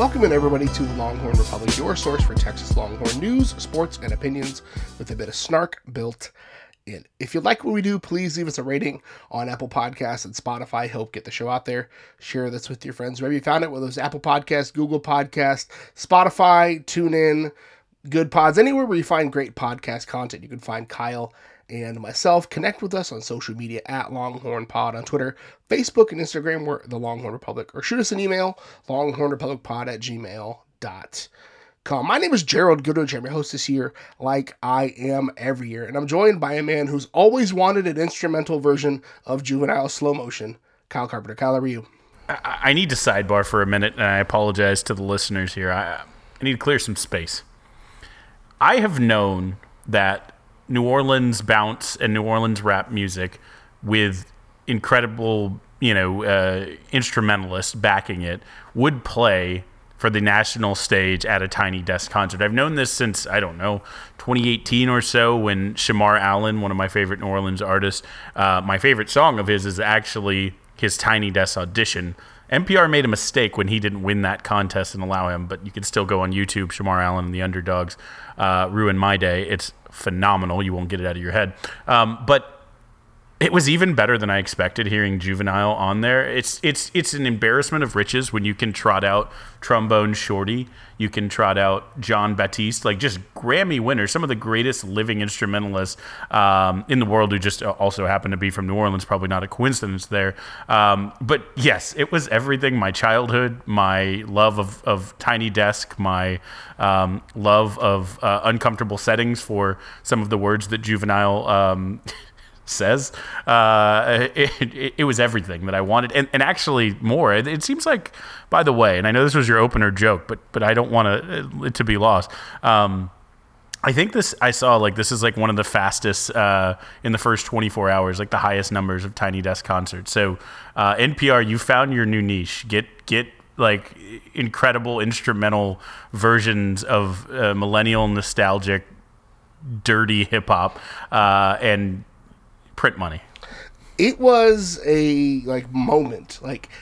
Welcome in everybody to the Longhorn Republic, your source for Texas Longhorn news, sports, and opinions with a bit of snark built in. If you like what we do, please leave us a rating on Apple Podcasts and Spotify. Help get the show out there. Share this with your friends. Wherever you found it, whether it's Apple Podcasts, Google Podcasts, Spotify, TuneIn, Good Pods, anywhere where you find great podcast content, you can find Kyle and myself. Connect with us on social media at Longhorn Pod on Twitter, Facebook, and Instagram. We're the Longhorn Republic. Or shoot us an email, longhornrepublicpod@gmail.com. My name is Gerald Goodrich. I'm your host this year, like I am every year. And I'm joined by a man who's always wanted an instrumental version of Juvenile Slow Motion, Kyle Carpenter. Kyle, how are you? I need to sidebar for a minute, and I apologize to the listeners here. I need to clear some space. I have known that New Orleans bounce and New Orleans rap music with incredible, instrumentalists backing it would play for the national stage at a Tiny Desk concert. I've known this since, 2018 or so, when Shamar Allen, one of my favorite New Orleans artists, my favorite song of his is actually his Tiny Desk audition. NPR made a mistake when he didn't win that contest and allow him, but you can still go on YouTube, Shamar Allen and the Underdogs, Ruin My Day. It's phenomenal. You won't get it out of your head. But it was even better than I expected hearing Juvenile on there. It's an embarrassment of riches when you can trot out Trombone Shorty, you can trot out John Batiste, like just Grammy winners, some of the greatest living instrumentalists in the world who just also happen to be from New Orleans. Probably not a coincidence there. But yes, it was everything. My childhood, my love of Tiny Desk, my love of uncomfortable settings for some of the words that Juvenile says. It was everything that I wanted, and actually more. It seems like, by the way, and I know this was your opener joke, but I don't want it to be lost. I think I saw this is like one of the fastest in the first 24 hours, like the highest numbers of Tiny Desk concerts. So NPR, you found your new niche. Get like incredible instrumental versions of millennial nostalgic dirty hip hop and print money. It was a moment.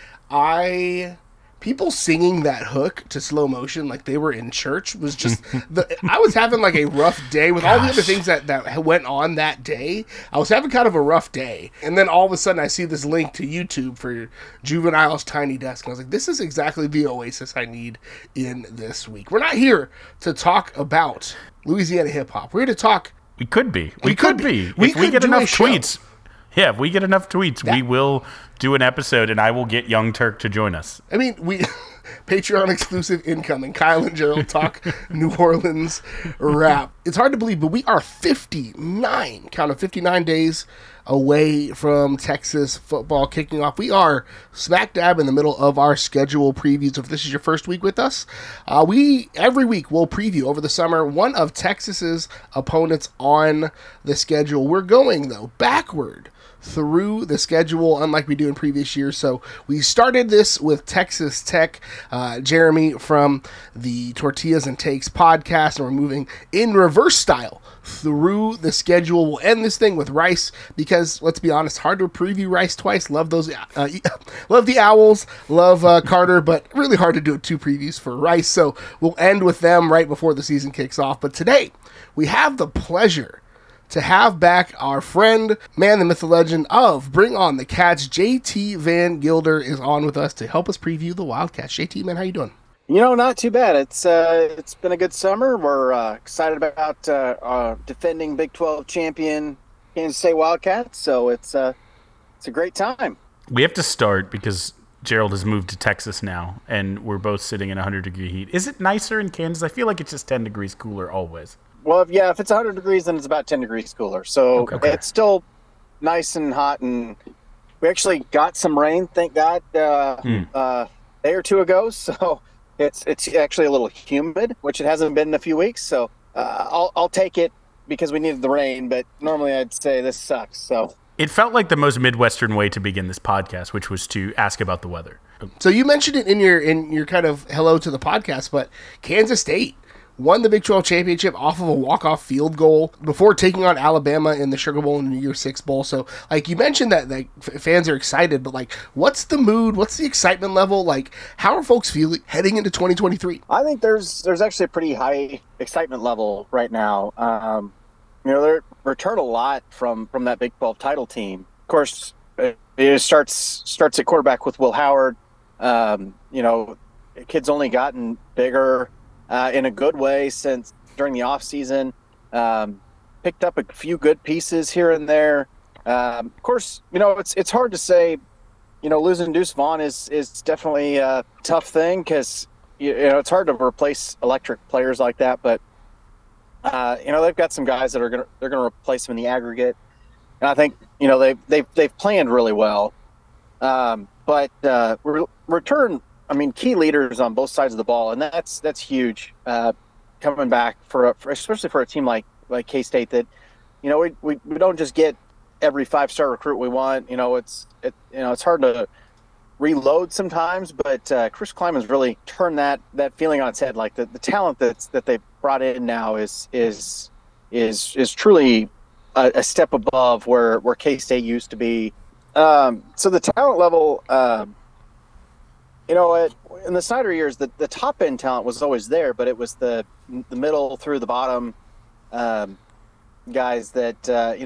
People singing that hook to Slow Motion like they were in church was just I was having a rough day with all the other things that went on that day. I was having kind of a rough day, and then all of a sudden I see this link to YouTube for Juvenile's Tiny Desk, and I was like, this is exactly the oasis I need in this week. We're not here to talk about Louisiana hip hop. We're here to talk. We could be. If we get enough tweets. Yeah, if we get enough tweets, we will do an episode, and I will get Young Turk to join us. I mean, we Patreon exclusive incoming. Kyle and Gerald talk New Orleans rap. It's hard to believe, but we are 59 days away from Texas football kicking off. We are smack dab in the middle of our schedule previews. If this is your first week with us, every week we'll preview over the summer one of Texas's opponents on the schedule. We're going, though, backward through the schedule, unlike we do in previous years. So we started this with Texas Tech, Jeremy from the Tortillas and Takes podcast, and we're moving in reverse style through the schedule. We'll end this thing with Rice because, let's be honest, hard to preview Rice twice. Love those, love the Owls, love Carter, but really hard to do two previews for Rice. So we'll end with them right before the season kicks off. But today we have the pleasure to have back our friend, man, the myth, the legend of Bring On the Cats. JT Van Gilder is on with us to help us preview the Wildcats. JT, man, how you doing? Not too bad. It's been a good summer. We're excited about defending Big 12 champion Kansas State Wildcats. So it's a great time. We have to start because Gerald has moved to Texas now, and we're both sitting in 100-degree heat. Is it nicer in Kansas? I feel like it's just 10 degrees cooler always. Well, if it's 100 degrees, then it's about 10 degrees cooler. So It's still nice and hot, and we actually got some rain, thank God, a day or two ago. So it's actually a little humid, which it hasn't been in a few weeks. So I'll take it because we needed the rain, but normally I'd say this sucks. So it felt like the most Midwestern way to begin this podcast, which was to ask about the weather. So you mentioned it in your kind of hello to the podcast, but Kansas State won the Big 12 championship off of a walk-off field goal before taking on Alabama in the Sugar Bowl and the Year 6 Bowl. So, like, you mentioned that fans are excited, but, like, what's the mood? What's the excitement level? Like, how are folks feeling heading into 2023? I think there's actually a pretty high excitement level right now. They return a lot from that Big 12 title team. Of course, it starts at quarterback with Will Howard. Kid's only gotten bigger in a good way since during the offseason. Picked up a few good pieces here and there. Of course, it's hard to say. Losing Deuce Vaughn is definitely a tough thing because it's hard to replace electric players like that. But they've got some guys that they're gonna replace them in the aggregate, and I think they've planned really well. But return. I mean, key leaders on both sides of the ball, and that's huge. Coming back for especially for a team like K-State that, we don't just get every 5-star recruit we want. It's hard to reload sometimes, but Chris Klieman's really turned that feeling on its head. Like the talent that they brought in now is truly a step above where K-State used to be. So the talent level. In the Snyder years, the top end talent was always there, but it was the middle through the bottom guys that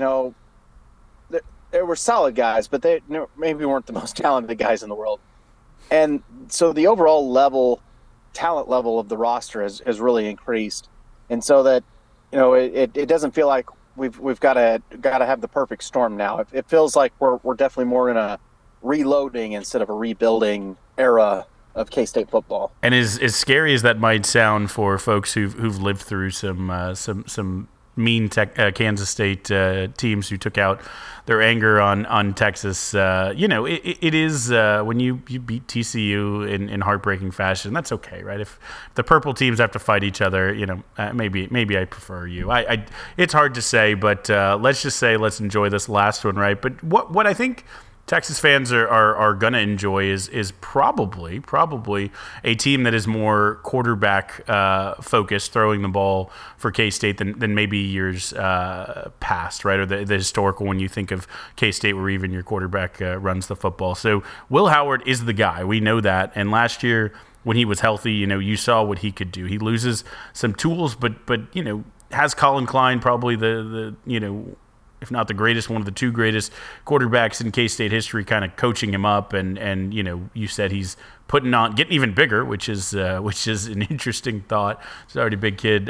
they were solid guys, but they maybe weren't the most talented guys in the world. And so the overall talent level of the roster has really increased, and so that it doesn't feel like we've got to have the perfect storm now. It feels like we're definitely more in a reloading instead of a rebuilding era of K-State football. And as scary as that might sound for folks who've lived through some mean Kansas State teams who took out their anger on Texas, it is when you beat TCU in heartbreaking fashion. That's okay, right? If the purple teams have to fight each other, maybe I prefer you. It's hard to say, but let's enjoy this last one, right? But what I think Texas fans are going to enjoy is probably a team that is more quarterback focused, throwing the ball for K-State than maybe years past, right? Or the historical when you think of K-State where even your quarterback runs the football. So Will Howard is the guy. We know that. And last year when he was healthy, you saw what he could do. He loses some tools, but has Colin Klein probably the if not the greatest, one of the two greatest quarterbacks in K-State history, kind of coaching him up, and you said he's getting even bigger, which is an interesting thought. He's already a big kid.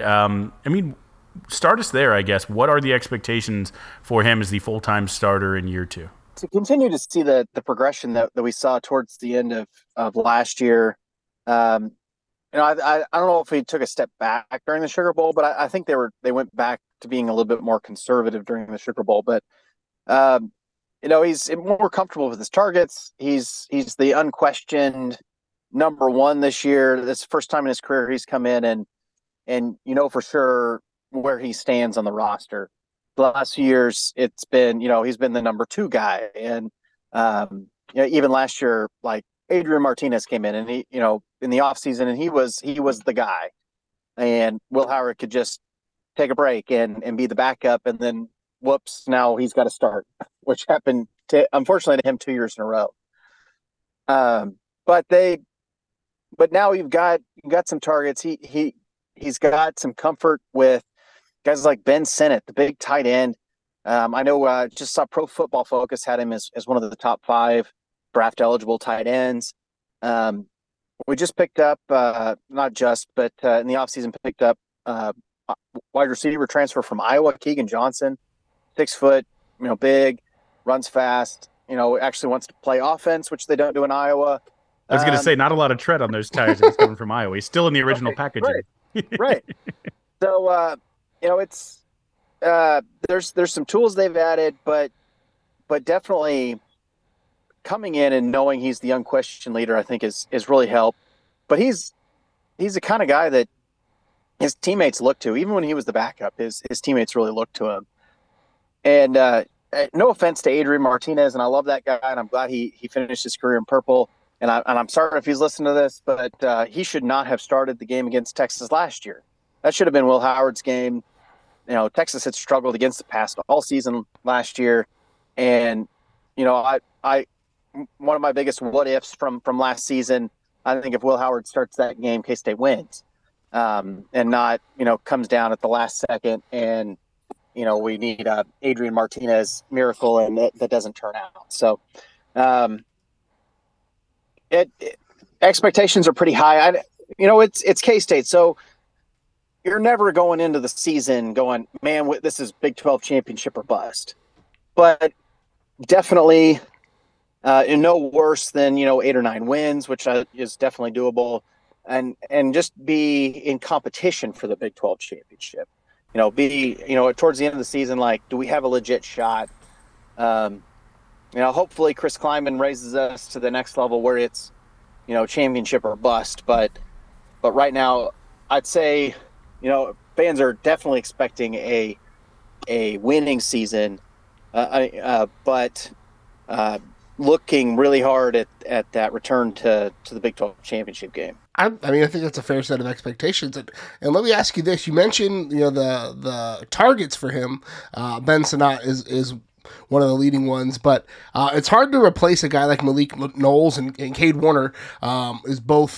Start us there, I guess. What are the expectations for him as the full-time starter in year 2? To continue to see the progression that we saw towards the end of last year. I don't know if he took a step back during the Sugar Bowl, but I think they went back to being a little bit more conservative during the Sugar Bowl. But he's more comfortable with his targets. He's the unquestioned number one this year. This is the first time in his career he's come in and for sure where he stands on the roster. The last few years it's been he's been the number 2 guy, and even last year, like, Adrian Martinez came in and he in the offseason, and he was the guy, and Will Howard could just take a break and be the backup, and then whoops, now he's got to start, which happened unfortunately to him 2 years in a row. But now you've got some targets. He's got some comfort with guys like Ben Sinnott, the big tight end. I know just saw Pro Football Focus had him as one of the top 5 draft eligible tight ends. We just picked up, not just, but in the offseason picked up wide receiver transfer from Iowa, Keegan Johnson, 6 foot, big, runs fast, actually wants to play offense, which they don't do in Iowa. I was going to say, not a lot of tread on those tires. He's coming from Iowa. He's still in the original packaging. Right. So, it's there's some tools they've added, but definitely coming in and knowing he's the unquestioned leader, I think is really helped. But he's the kind of guy that his teammates look to. Even when he was the backup, his teammates really looked to him. And no offense to Adrian Martinez, and I love that guy, and I'm glad he finished his career in purple. And I'm sorry if he's listening to this, but he should not have started the game against Texas last year. that should have been Will Howard's game. Texas had struggled against the pass all season last year, and I one of my biggest what ifs from last season. I think if Will Howard starts that game, K-State wins, and not comes down at the last second, and we need a Adrian Martinez miracle, and that doesn't turn out. So, expectations are pretty high. It's K-State, so you're never going into the season going, man, this is Big 12 championship or bust. But definitely no worse than 8 or 9 wins, which is definitely doable, and just be in competition for the Big 12 championship. Be towards the end of the season, like, do we have a legit shot? Hopefully Chris Klieman raises us to the next level where it's championship or bust. But right now, I'd say fans are definitely expecting a winning season, but looking really hard at that return to the Big 12 championship game. I think that's a fair set of expectations. And let me ask you this: you mentioned the targets for him. Ben Sinnott is one of the leading ones, but it's hard to replace a guy like Malik Knowles and Cade Warner. Have both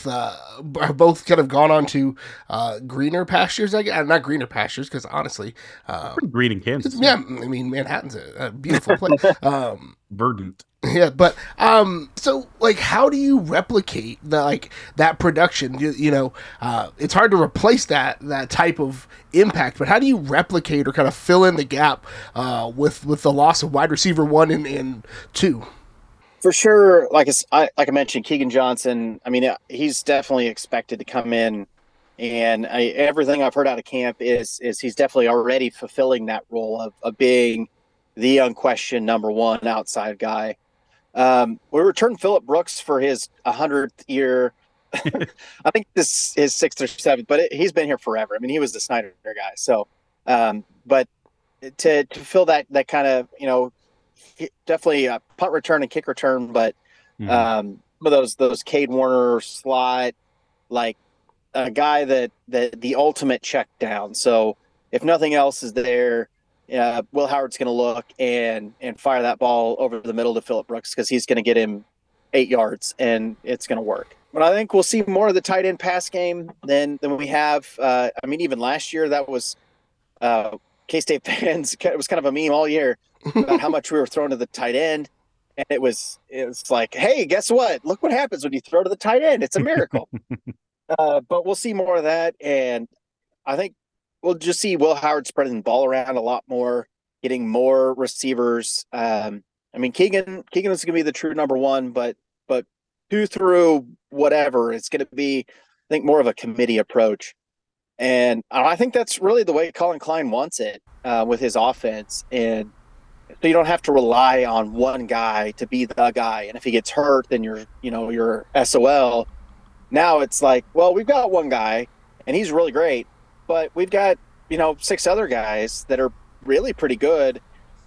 kind of gone on to greener pastures. Not greener pastures, because honestly, pretty green in Kansas. Yeah, I mean Manhattan's a beautiful place. Verdant. Yeah, but so like, how do you replicate that production? It's hard to replace that type of impact, but how do you replicate or kind of fill in the gap with the loss of wide receiver 1 and 2? For sure, like I mentioned, Keegan Johnson. I mean, he's definitely expected to come in, and everything I've heard out of camp is he's definitely already fulfilling that role of being the unquestioned number 1 outside guy. We returned Phillip Brooks for his 100th year. I think this is his 6th or 7th, but he's been here forever. I mean, he was the Snyder guy. So, but to fill that kind of, definitely a punt return and kick return, but some of those Cade Warner slot, like a guy that the ultimate check down. So if nothing else is there, Will Howard's going to look and fire that ball over the middle to Phillip Brooks, because he's going to get him 8 yards, and it's going to work. But I think we'll see more of the tight end pass game than we have. Even last year, that was K-State fans. It was kind of a meme all year about how much we were throwing to the tight end. And it was like, hey, guess what? Look what happens when you throw to the tight end. It's a miracle. But we'll see more of that. And I think we'll just see Will Howard spreading the ball around a lot more, getting more receivers. Keegan is going to be the true number 1, but 2 through whatever, it's going to be, I think, more of a committee approach. And I think that's really the way Colin Klein wants it with his offense. And so you don't have to rely on one guy to be the guy. And if he gets hurt, then you're SOL. Now it's like, well, we've got one guy and he's really great, but we've got, 6 other guys that are really pretty good.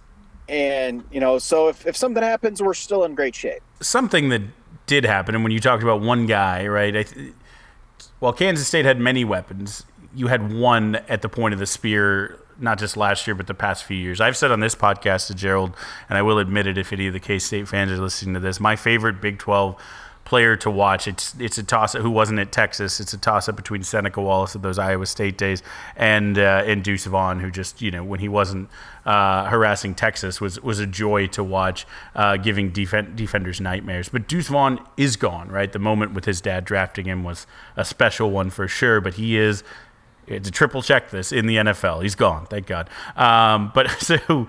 And, so if something happens, we're still in great shape. Something that did happen, and when you talked about one guy, right, while Kansas State had many weapons, you had one at the point of the spear, not just last year, but the past few years. I've said on this podcast to Gerald, and I will admit it if any of the K-State fans are listening to this, my favorite Big 12 player to watch, it's a toss-up, who wasn't at Texas, it's a toss-up between Seneca Wallace of those Iowa State days and Deuce Vaughn, who just, when he wasn't harassing Texas, was a joy to watch, giving defenders nightmares. But Deuce Vaughn is gone, right? The moment with his dad drafting him was a special one for sure, but it's a triple check this in the NFL. He's gone, thank God. But so,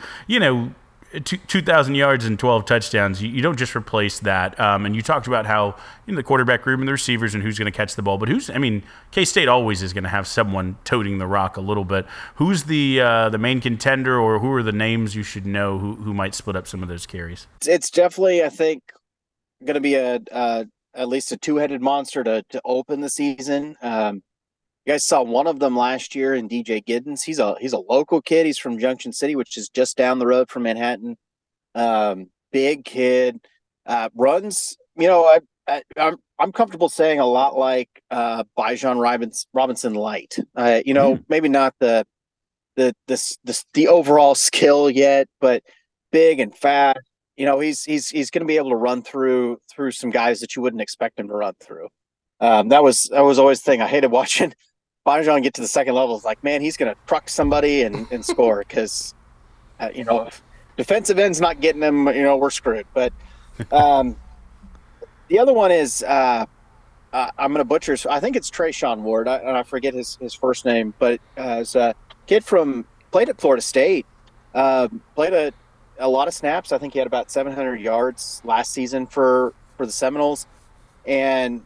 2,000 yards and 12 touchdowns, you don't just replace that. And you talked about how the quarterback room and the receivers and who's going to catch the ball. But K-State always is going to have someone toting the rock a little bit. Who's the main contender, or who are the names you should know who might split up some of those carries? It's definitely, I think, going to be at least a 2-headed monster to open the season. You guys saw one of them last year in DJ Giddens. He's a local kid. He's from Junction City, which is just down the road from Manhattan. Big kid, runs. I'm comfortable saying a lot like Bijan Robinson light. Maybe not the overall skill yet, but big and fast. He's going to be able to run through some guys that you wouldn't expect him to run through. That was always the thing I hated watching Bijan get to the second level. It's like, man, he's going to truck somebody and score because if defensive end's not getting him, we're screwed. But the other one is I'm going to butcher. I think it's Trayshawn Ward. I forget his first name, but it's a kid played at Florida State. Played a lot of snaps. I think he had about 700 yards last season for the Seminoles, and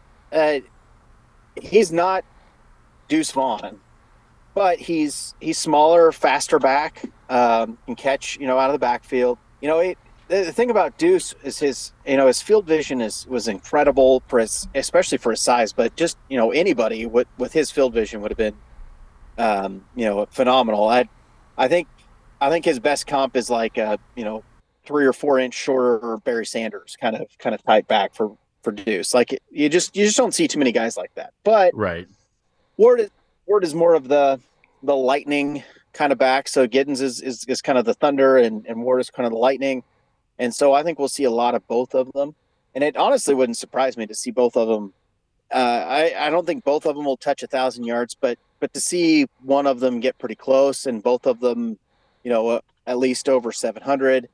he's not Deuce Vaughn, but he's smaller, faster back, can catch out of the backfield. The thing about Deuce is his field vision was incredible especially for his size, but just anybody with his field vision would have been phenomenal. I think his best comp is like 3 or 4 inch shorter Barry Sanders kind of type back for Deuce. Like you just don't see too many guys like that. But right, Ward is more of the lightning kind of back. So Giddens is kind of the thunder, and Ward is kind of the lightning. And so I think we'll see a lot of both of them. And it honestly wouldn't surprise me to see both of them. I don't think both of them will touch 1,000 yards, but to see one of them get pretty close and both of them, at least over 700,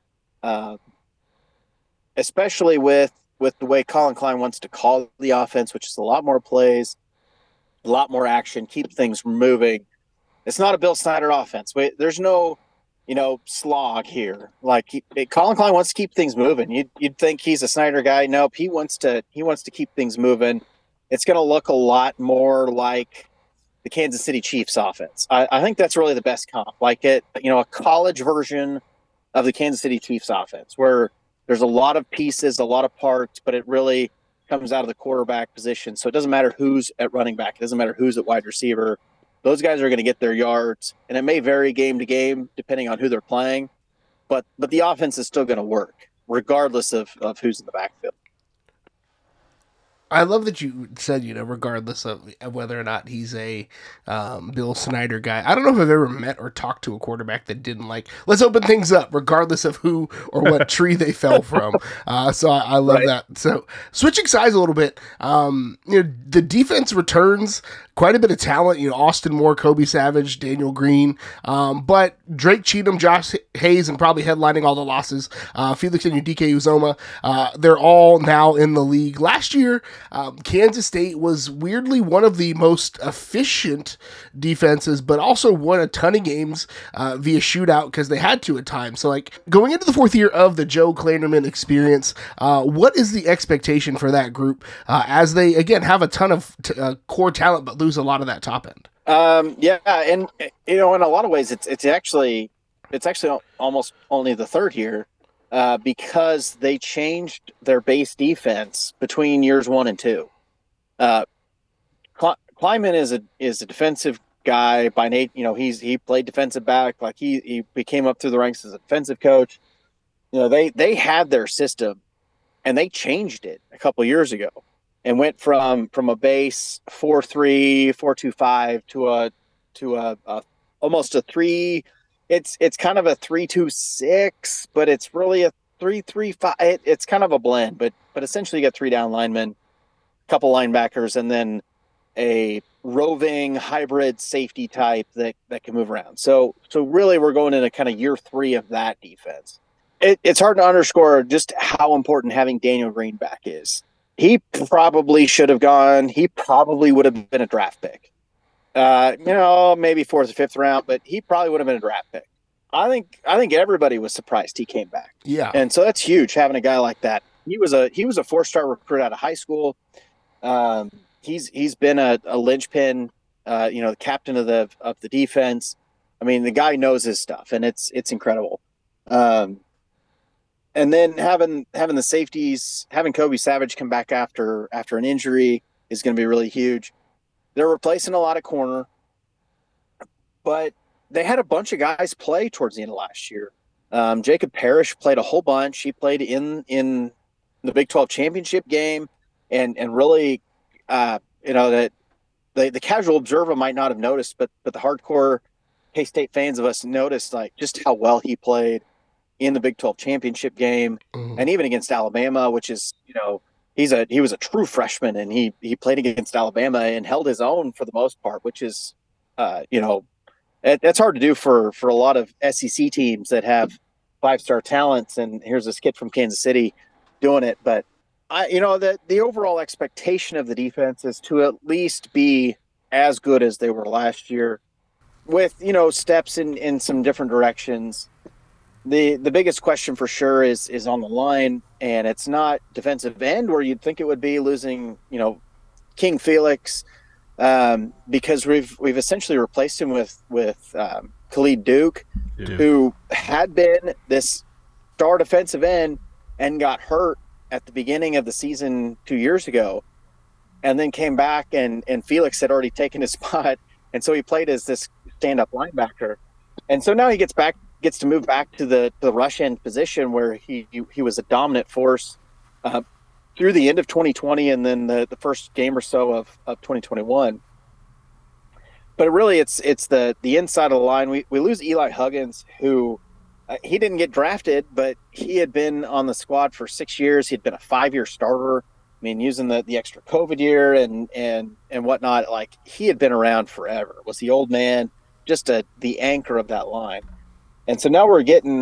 especially with the way Colin Klein wants to call the offense, which is a lot more plays, a lot more action, keep things moving. It's not a Bill Snyder offense. There's no slog here. Like Colin Klein wants to keep things moving. You'd think he's a Snyder guy. Nope, he wants to keep things moving. It's going to look a lot more like the Kansas City Chiefs offense. I think that's really the best comp. Like a college version of the Kansas City Chiefs offense, where there's a lot of pieces, a lot of parts, but it really comes out of the quarterback position. So it doesn't matter who's at running back. It doesn't matter who's at wide receiver. Those guys are going to get their yards, and it may vary game to game depending on who they're playing, but the offense is still going to work regardless of who's in the backfield. I love that you said, regardless of whether or not he's a Bill Snyder guy. I don't know if I've ever met or talked to a quarterback that didn't like, let's open things up, regardless of who or what tree they fell from. So I love that. So switching sides a little bit, the defense returns quite a bit of talent. Austin Moore, Kobe Savage, Daniel Green, but Drake Cheatham, Josh Hayes, and probably headlining all the losses, Felix and DK Uzoma, they're all now in the league. Last year, Kansas State was weirdly one of the most efficient defenses, but also won a ton of games via shootout because they had to at times. So, going into the 4th year of the Joe Klanderman experience, what is the expectation for that group as they, again, have a ton of core talent, but lose a lot of that top end? Yeah, and in a lot of ways, it's actually almost only the 3rd year. Because they changed their base defense between years 1 and 2. Kleiman is a defensive guy by nature. He played defensive back. Like he came up through the ranks as a defensive coach. They had their system, and they changed it a couple years ago, and went from a base 4-3, 4-2-5 to a almost a 3. It's kind of a 3-2-6, but it's really a 3-3-5. It's kind of a blend, but essentially you got 3 down linemen, a couple linebackers, and then a roving hybrid safety type that can move around. So really we're going into kind of year 3 of that defense. It's hard to underscore just how important having Daniel Green back is. He probably should have gone. He probably would have been a draft pick. Maybe 4th or 5th round, but he probably would have been a draft pick. I think everybody was surprised he came back. Yeah. And so that's huge having a guy like that. He was a 4-star recruit out of high school. He's been a linchpin, the captain of the defense. I mean, the guy knows his stuff, and it's incredible. And then having the safeties, having Kobe Savage come back after an injury is going to be really huge. They're replacing a lot of corner, but they had a bunch of guys play towards the end of last year. Jacob Parrish played a whole bunch. He played in the Big 12 championship game, and really, that the casual observer might not have noticed, but the hardcore K-State fans of us noticed like just how well he played in the Big 12 championship game, and even against Alabama, which is, he was a true freshman, and he played against Alabama and held his own for the most part, which is, that's hard to do for a lot of SEC teams that have 5-star talents. And here's this kid from Kansas City doing it. But the overall expectation of the defense is to at least be as good as they were last year, with steps in some different directions. The biggest question for sure is on the line, and it's not defensive end where you'd think it would be, losing King Felix, because we've essentially replaced him with Khalid Duke, who had been this star defensive end and got hurt at the beginning of the season 2 years ago, and then came back, and Felix had already taken his spot, and so he played as this stand-up linebacker, and so now he gets to move back to the rush end position where he was a dominant force through the end of 2020 and then the first game or so of 2021. But really, it's the inside of the line. We lose Eli Huggins, who he didn't get drafted, but he had been on the squad for 6 years. He'd been a 5-year starter. I mean, using the extra COVID year and whatnot, like he had been around forever. Was the old man, just the anchor of that line. And so now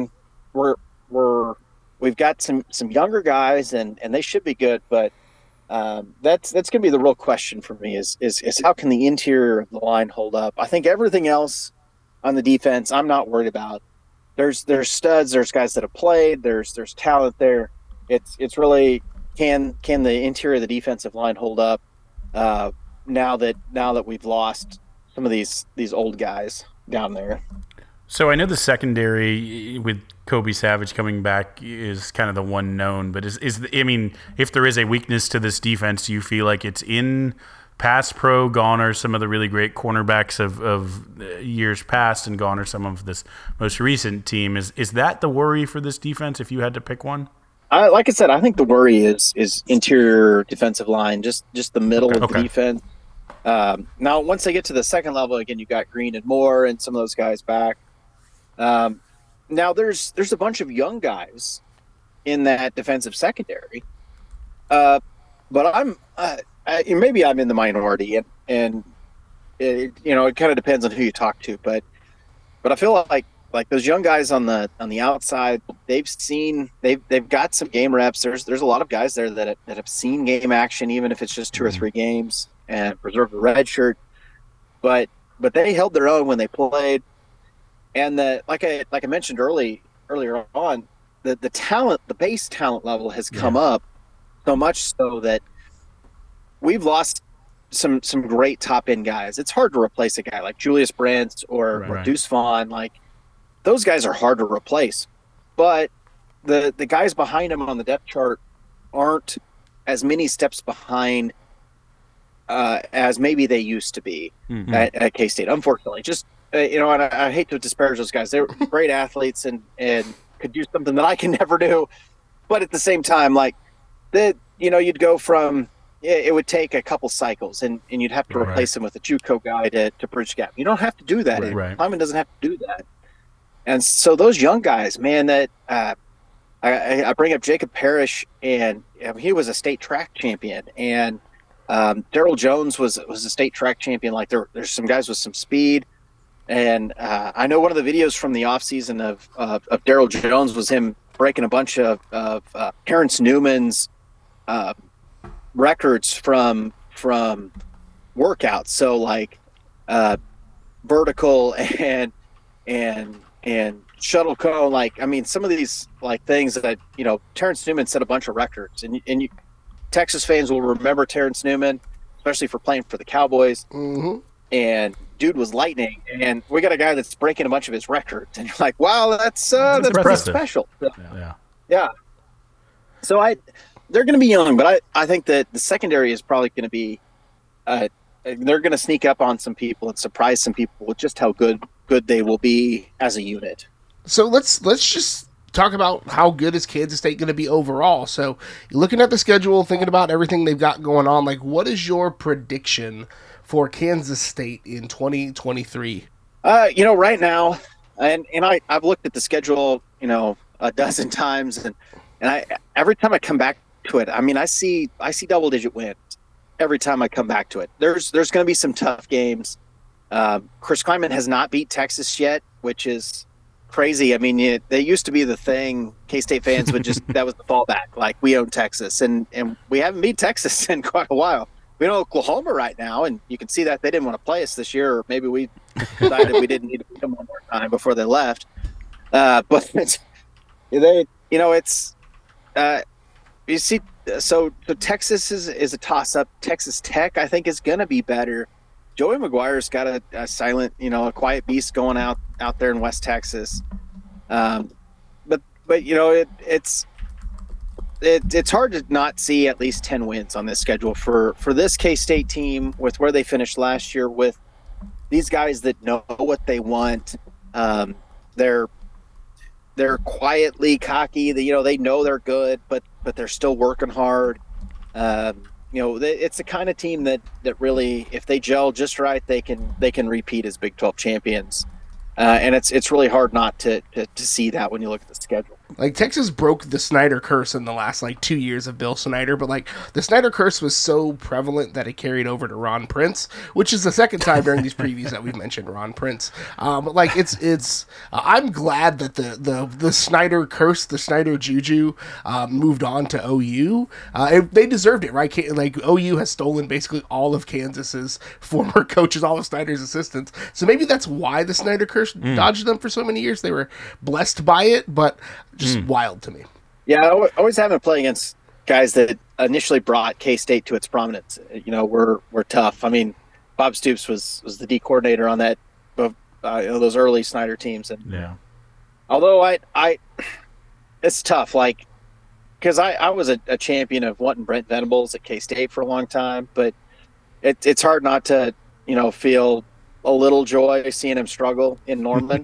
we've got some younger guys, and they should be good, but that's going to be the real question for me is how can the interior of the line hold up? I think everything else on the defense I'm not worried about. There's studs, there's guys that have played, there's talent there. It's really can the interior of the defensive line hold up now that we've lost some of these old guys down there. So I know the secondary with Kobe Savage coming back is kind of the one known, but if there is a weakness to this defense, do you feel like it's in pass pro? Gone are some of the really great cornerbacks of years past, and gone are some of this most recent team. Is that the worry for this defense if you had to pick one? Like I said, I think the worry is interior defensive line, just the middle of the defense. Now, once they get to the second level, again, you got Green and Moore and some of those guys back. Now there's a bunch of young guys in that defensive secondary, but maybe I'm in the minority, and it kind of depends on who you talk to, but I feel like those young guys on the outside, they've got some game reps. There's a lot of guys there that have seen game action, even if it's just 2 or 3 games, and preserved the red shirt, but they held their own when they played. And like I mentioned earlier on, the talent, the base talent level has come up so much so that we've lost some great top end guys. It's hard to replace a guy like Julius Brents or Deuce Vaughn. Like those guys are hard to replace, but the guys behind them on the depth chart aren't as many steps behind as maybe they used to be at K-State. Unfortunately, just. And I hate to disparage those guys. They're great athletes and could do something that I can never do. But at the same time, like you'd go from it would take a couple cycles and you'd have to replace him with a JUCO guy to bridge gap. You don't have to do that. Hyman doesn't have to do that. And so those young guys, man, that I bring up Jacob Parrish, and he was a state track champion, and Daryl Jones was a state track champion. Like there's some guys with some speed. And I know one of the videos from the offseason of Daryl Jones was him breaking a bunch of Terrence Newman's records from workouts. So like vertical and shuttle cone. Like, I mean, some of these like things that Terrence Newman set a bunch of records, and Texas fans will remember Terrence Newman, especially for playing for the Cowboys. Mm-hmm. And dude was lightning, and we got a guy that's breaking a bunch of his records, and you're like, wow, that's pretty special. Yeah. So they're going to be young, but I think that the secondary is probably going to be they're going to sneak up on some people and surprise some people with just how good they will be as a unit. So let's just talk about how good is Kansas State going to be overall. So, looking at the schedule, thinking about everything they've got going on, like, what is your prediction for Kansas State in 2023? Right now, and I've looked at the schedule, a dozen times, and I every time I come back to it, I mean, I see double-digit wins every time I come back to it. There's going to be some tough games. Chris Klieman has not beat Texas yet, which is crazy. I mean, they used to be the thing. K-State fans would just that was the fallback. Like, we own Texas, and we haven't beat Texas in quite a while. We own Oklahoma right now, and you can see that they didn't want to play us this year, or maybe we decided we didn't need to beat them one more time before they left. But you see, so Texas is a toss-up. Texas Tech, I think, is going to be better. Joey McGuire's got a silent, a quiet beast going out there in West Texas. But it's hard to not see at least 10 wins on this schedule for this K-State team, with where they finished last year, with these guys that know what they want. They're quietly cocky. They know they're good, but they're still working hard. It's the kind of team that really, if they gel just right, they can repeat as Big 12 champions. And it's really hard not to see that when you look at the schedule. Like, Texas broke the Snyder curse in the last 2 years of Bill Snyder, but the Snyder curse was so prevalent that it carried over to Ron Prince, which is the second time during these previews that we've mentioned Ron Prince. But it's I'm glad that the Snyder curse, the Snyder juju, moved on to OU. They deserved it, right? OU has stolen basically all of Kansas's former coaches, all of Snyder's assistants. So maybe that's why the Snyder curse dodged them for so many years. They were blessed by it, but just wild to me. Yeah, I always having to play against guys that initially brought K-State to its prominence. We're tough. I mean, Bob Stoops was the D coordinator on that those early Snyder teams, and although I it's tough, because I was a champion of wanting Brent Venables at K-State for a long time, but it's hard not to feel a little joy seeing him struggle in Norman.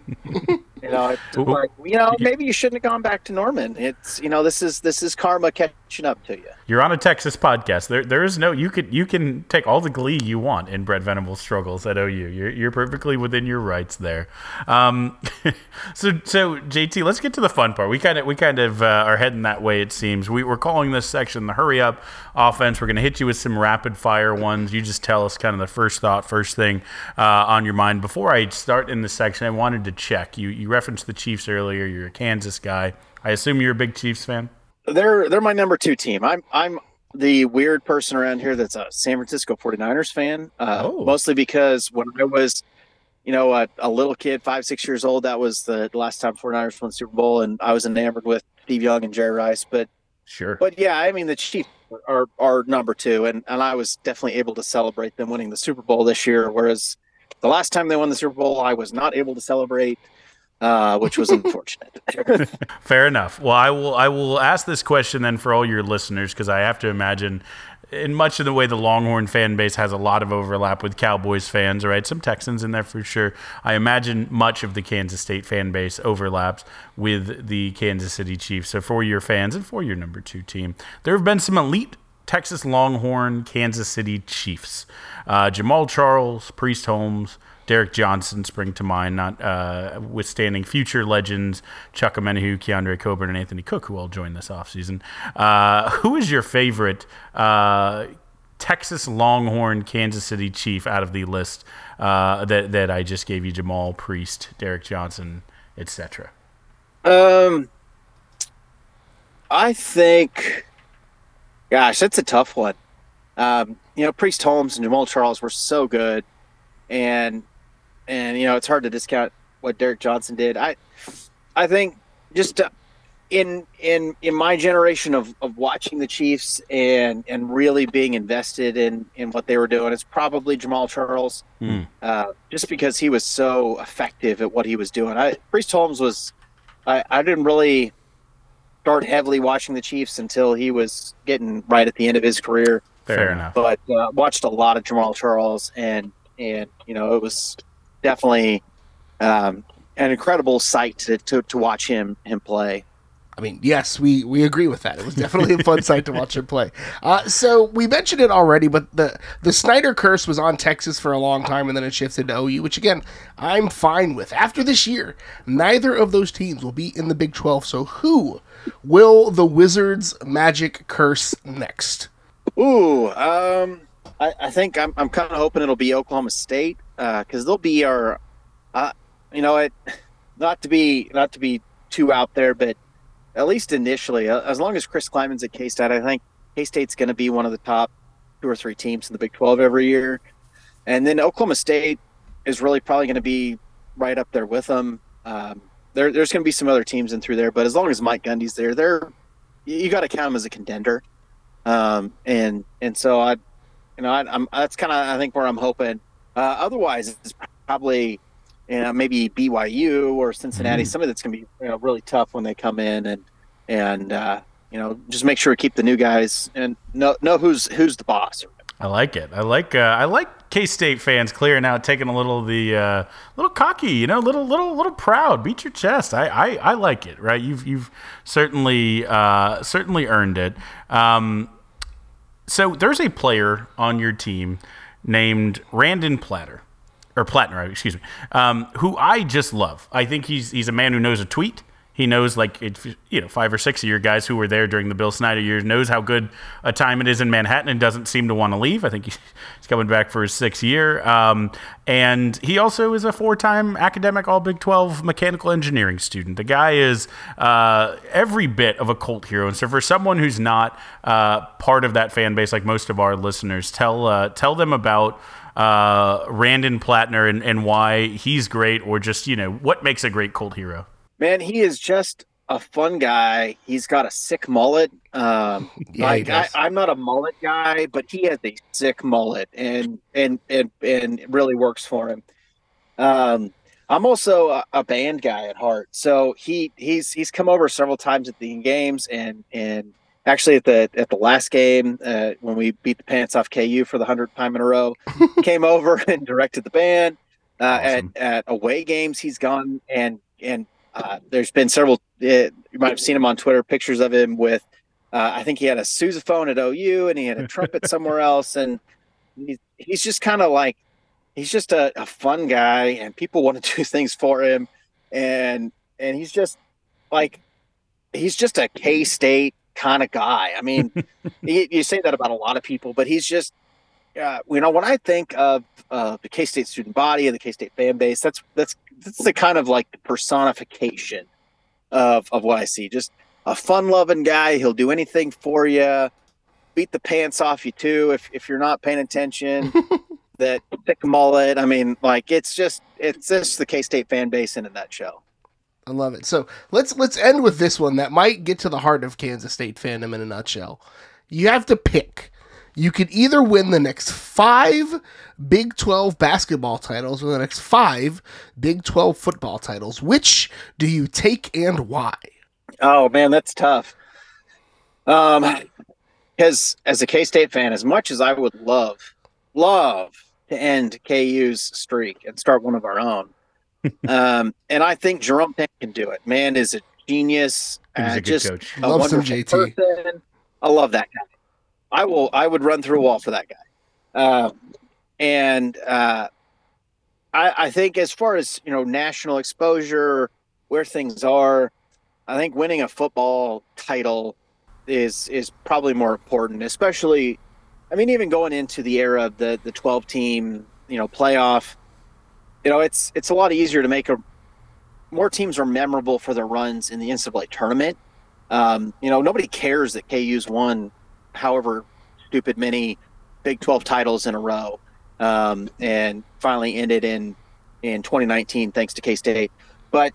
Maybe you shouldn't have gone back to Norman. It's this is karma catching up to you. You're on a Texas podcast. There is no you can take all the glee you want in Brett Venables' struggles at OU. You're perfectly within your rights there. So JT, let's get to the fun part. We kind of are heading that way. It seems we're calling this section the hurry up offense. We're going to hit you with some rapid fire ones. You just tell us kind of the first thing on your mind. Before I start in this section, I wanted to check. You referenced the Chiefs earlier. You're a Kansas guy. I assume you're a big Chiefs fan. They're my number 2 team. I'm the weird person around here that's a San Francisco 49ers fan. Mostly because when I was, a little kid, 5-6 years old, that was the last time 49ers won the Super Bowl, and I was enamored with Steve Young and Jerry Rice. But sure. But yeah, I mean, the Chiefs are number 2, and I was definitely able to celebrate them winning the Super Bowl this year, whereas the last time they won the Super Bowl, I was not able to celebrate. Which was unfortunate. Fair enough. Well, I will ask this question then for all your listeners, because I have to imagine, in much of the way the Longhorn fan base has a lot of overlap with Cowboys fans, right? Some Texans in there for sure. I imagine much of the Kansas State fan base overlaps with the Kansas City Chiefs. So for your fans and for your number 2 team, there have been some elite Texas Longhorn Kansas City Chiefs. Jamal Charles, Priest Holmes, Derek Johnson spring to mind, notwithstanding future legends Chuck Omenihu, Keandre Coburn, and Anthony Cook, who all joined this offseason. Who is your favorite Texas Longhorn Kansas City Chief out of the list that I just gave you? Jamal, Priest, Derek Johnson, etc. I think, gosh, that's a tough one. Priest Holmes and Jamal Charles were so good, and it's hard to discount what Derek Johnson did. I think just in my generation of watching the Chiefs and really being invested in what they were doing, it's probably Jamal Charles, just because he was so effective at what he was doing. Priest Holmes was I didn't really start heavily watching the Chiefs until he was getting right at the end of his career. Fair enough. But watched a lot of Jamal Charles, and it was definitely an incredible sight to watch him play. I mean, yes, we agree with that. It was definitely a fun sight to watch him play. So we mentioned it already, but the Snyder curse was on Texas for a long time, and then it shifted to OU, which, again, I'm fine with. After this year, neither of those teams will be in the Big 12, so who will the Wizards' magic curse next? Ooh, I think I'm kind of hoping it'll be Oklahoma State, because they'll be our, not to be too out there, but at least initially, as long as Chris Kleiman's at K-State, I think K-State's going to be one of the top 2 or 3 teams in the Big 12 every year. And then Oklahoma State is really probably going to be right up there with them. There's going to be some other teams in through there, but as long as Mike Gundy's there, you got to count him as a contender. And so I'm that's kind of, I think, where I'm hoping. Otherwise, it's probably, maybe BYU or Cincinnati, somebody that's going to be really tough when they come in, and just make sure to keep the new guys and know who's the boss. I like it. I like K-State fans clearing out, taking a little little cocky, little proud. Beat your chest. I like it. Right? You've certainly earned it. So there's a player on your team named Randon Platter. Or Plattner, excuse me, who I just love. I think he's a man who knows a tweet. He knows, 5 or 6 of your guys who were there during the Bill Snyder years, knows how good a time it is in Manhattan and doesn't seem to want to leave. I think he's coming back for his 6th year. And he also is a 4-time academic All-Big 12 mechanical engineering student. The guy is every bit of a cult hero. And so for someone who's not part of that fan base, like most of our listeners, tell them about Randon Plattner and why he's great, or just, what makes a great cult hero. Man, he is just a fun guy. He's got a sick mullet. I'm not a mullet guy, but he has a sick mullet, and it really works for him. I'm also a band guy at heart, so he's come over several times at the games, and actually at the last game when we beat the pants off KU for the 100th time in a row, came over and directed the band. Awesome. At away games, he's gone and there's been several. You might have seen him on Twitter. Pictures of him with, I think he had a sousaphone at OU and he had a trumpet somewhere else, and he's just kind of like, he's just a fun guy, and people want to do things for him, and he's just a K-State kind of guy. I mean, you say that about a lot of people, but he's just, when I think of the K-State student body and the K-State fan base, that's the kind of like the personification of what I see. Just a fun-loving guy. He'll do anything for you. Beat the pants off you too if you're not paying attention. That thick mullet. I mean, it's just the K-State fan base in a nutshell. I love it. So let's end with this one that might get to the heart of Kansas State fandom in a nutshell. You have to pick. You could either win the next 5 Big 12 basketball titles or the next 5 Big 12 football titles. Which do you take and why? Oh, man, that's tough. Because as a K-State fan, as much as I would love to end KU's streak and start one of our own, and I think Jerome Tang can do it. Man is a genius. He's a good coach. Love some JT. Person. I love that guy. I would run through a wall for that guy. I think as far as, national exposure, where things are, I think winning a football title is probably more important, especially, even going into the era of the 12 team, playoff. It's a lot easier to make more teams are memorable for their runs in the NCAA tournament. Nobody cares that KU's won however stupid many Big 12 titles in a row, and finally ended in 2019 thanks to K-State. But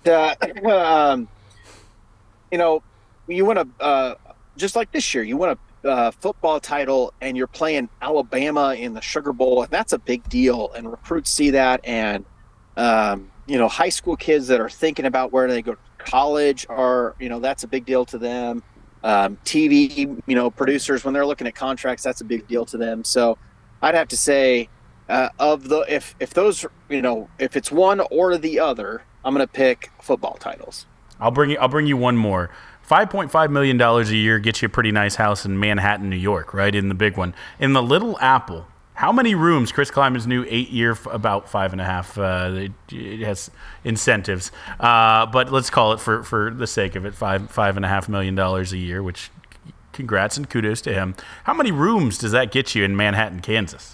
you win just like this year, you win a football title and you're playing Alabama in the Sugar Bowl, and that's a big deal, and recruits see that, and high school kids that are thinking about where they go to college are, that's a big deal to them. TV, producers, when they're looking at contracts, that's a big deal to them. So I'd have to say, if it's one or the other, I'm going to pick football titles. I'll bring you one more. $5.5 million a year gets you a pretty nice house in Manhattan, New York, right? In the big one. In the Little Apple, how many rooms? Chris Kleiman's new 8-year, about 5.5. It has incentives, but let's call it for the sake of it, $5.5 million a year. Which, congrats and kudos to him. How many rooms does that get you in Manhattan, Kansas?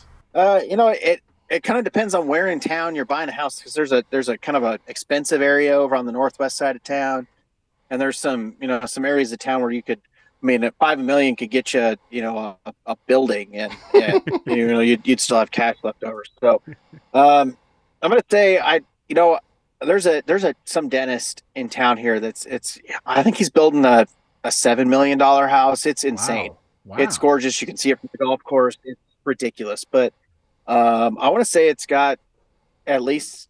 It kind of depends on where in town you're buying a house, because there's a kind of a expensive area over on the northwest side of town, and there's some areas of town where you could. I mean, $5 million could get you, a building, and you'd still have cash left over. So, I'm gonna say there's some dentist in town here I think he's building a $7 million house. It's insane. Wow. It's gorgeous. You can see it from the golf course. It's ridiculous, but I want to say it's got at least